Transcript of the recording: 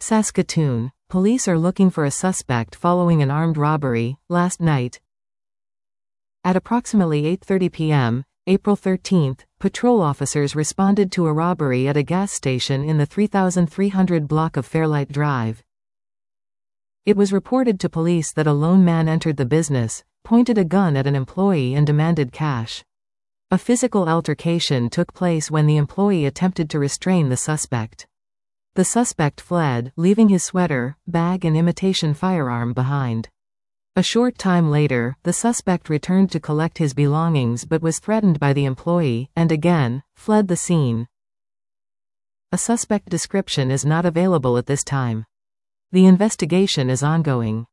Saskatoon. Police are looking for a suspect following an armed robbery, last night. At approximately 8:30 p.m., April 13, patrol officers responded to a robbery at a gas station in the 3300 block of Fairlight Drive. It was reported to police that a lone man entered the business, pointed a gun at an employee and demanded cash. A physical altercation took place when the employee attempted to restrain the suspect. The suspect fled, leaving his sweater, bag and imitation firearm behind. A short time later, the suspect returned to collect his belongings but was threatened by the employee, and again, fled the scene. A suspect description is not available at this time. The investigation is ongoing.